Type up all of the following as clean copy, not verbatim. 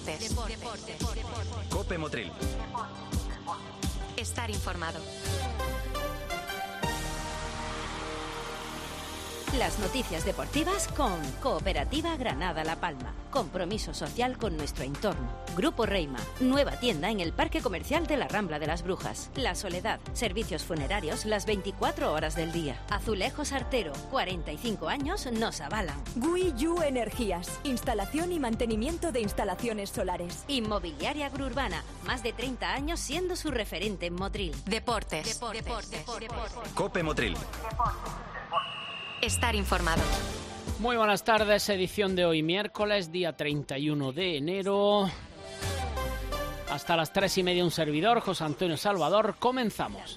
Deportes. Cope Motril. Estar informado. Las noticias deportivas con Cooperativa Granada La Palma. Compromiso social con nuestro entorno. Grupo Reima. Nueva tienda en el Parque Comercial de la Rambla de las Brujas. La Soledad. Servicios funerarios las 24 horas del día. Azulejos Artero. 45 años nos avalan. Guiyu Energías. Instalación y mantenimiento de instalaciones solares. Inmobiliaria Gruurbana. Más de 30 años siendo su referente en Motril. Deportes. Cope Motril. Estar informado. Muy buenas tardes, edición de hoy miércoles, día 31 de enero. Hasta las 3:30 un servidor, José Antonio Salvador. Comenzamos.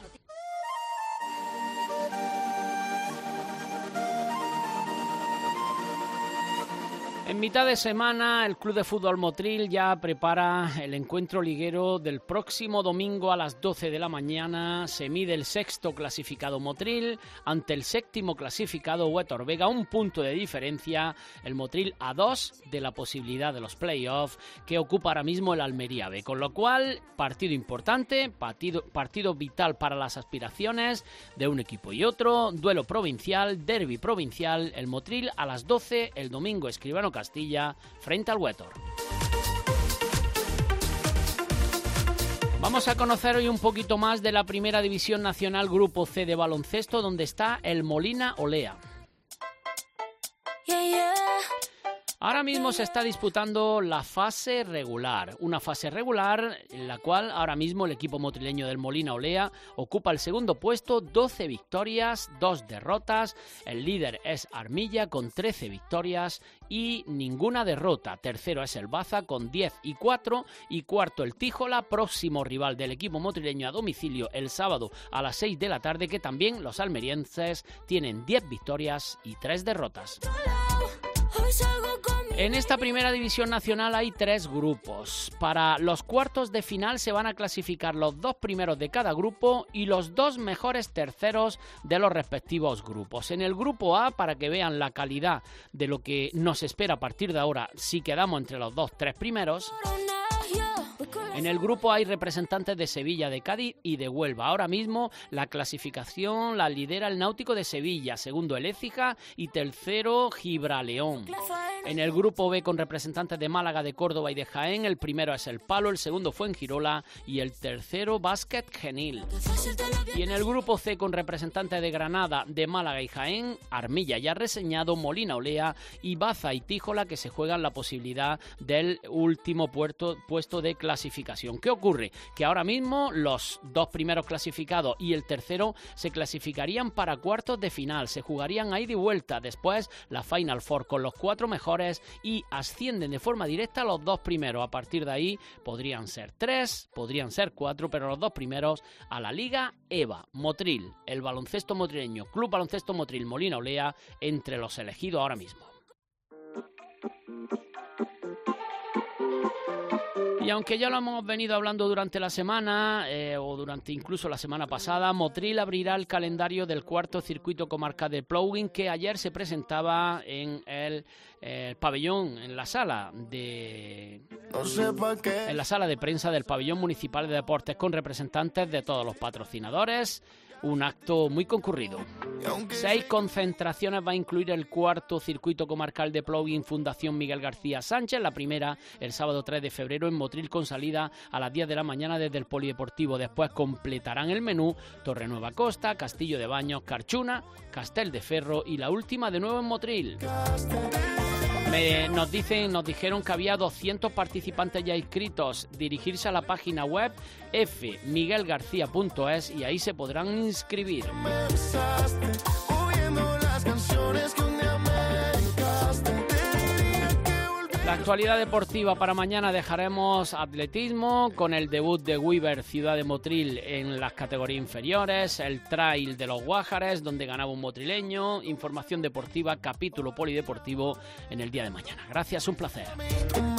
En mitad de semana, el Club de Fútbol Motril ya prepara el encuentro liguero del próximo domingo a las 12 de la mañana. Se mide el sexto clasificado Motril ante el séptimo clasificado Huetor Vega, un punto de diferencia. El Motril a 2 de la posibilidad de los playoffs que ocupa ahora mismo el Almería B. Con lo cual, partido importante, partido vital para las aspiraciones de un equipo y otro. Duelo provincial, derbi provincial. El Motril a las 12 el domingo, Escribano Castilla frente al Huetor. Vamos a conocer hoy un poquito más de la Primera División Nacional Grupo C de baloncesto, donde está el Molina Olea. Ahora mismo se está disputando la fase regular, una fase regular en la cual ahora mismo el equipo motrileño del Molina Olea ocupa el segundo puesto, 12 victorias, 2 derrotas. El líder es Armilla con 13 victorias y ninguna derrota. Tercero es el Baza con 10 y 4 y cuarto el Tíjola, próximo rival del equipo motrileño a domicilio el sábado a las 6 de la tarde, que también los almerienses tienen 10 victorias y 3 derrotas. En esta Primera División Nacional hay 3 grupos. Para los cuartos de final se van a clasificar los 2 primeros de cada grupo y los 2 mejores terceros de los respectivos grupos. En el grupo A, para que vean la calidad de lo que nos espera a partir de ahora si quedamos entre los 2-3 primeros, en el grupo hay representantes de Sevilla, de Cádiz y de Huelva. Ahora mismo la clasificación la lidera el Náutico de Sevilla, segundo el Écija y tercero Gibraleón. En el grupo B, con representantes de Málaga, de Córdoba y de Jaén, el primero es el Palo, el segundo Fuengirola y el tercero Básquet Genil. Y en el grupo C, con representantes de Granada, de Málaga y Jaén, Armilla ya reseñado, Molina Olea y Baza y Tíjola, que se juegan la posibilidad del último puesto de clasificación. ¿Qué ocurre? Que ahora mismo los 2 primeros clasificados y el tercero se clasificarían para cuartos de final, se jugarían a ida y vuelta, después la Final Four con los 4 mejores y ascienden de forma directa los 2 primeros. A partir de ahí podrían ser 3, podrían ser 4, pero los 2 primeros a la Liga EVA. Motril, el baloncesto motrileño, Club Baloncesto Motril Molina Olea, entre los elegidos ahora mismo. Y aunque ya lo hemos venido hablando durante la semana, o durante incluso la semana pasada, Motril abrirá el calendario del cuarto circuito comarcal de Plouguin, que ayer se presentaba en el pabellón, en la sala de prensa del pabellón municipal de deportes, con representantes de todos los patrocinadores. Un acto muy concurrido. 6 concentraciones va a incluir el cuarto circuito comarcal de Plouguin Fundación Miguel García Sánchez. La primera el sábado 3 de febrero en Motril, con salida a las 10 de la mañana desde el Polideportivo. Después completarán el menú Torrenueva Costa, Castillo de Baños, Carchuna, Castel de Ferro y la última de nuevo en Motril. Nos dijeron que había 200 participantes ya inscritos. Dirigirse a la página web fmiguelgarcia.es y ahí se podrán inscribir. La actualidad deportiva para mañana: dejaremos atletismo con el debut de Weaver Ciudad de Motril en las categorías inferiores, el trail de los Guájares donde ganaba un motrileño, información deportiva, capítulo polideportivo en el día de mañana. Gracias, un placer.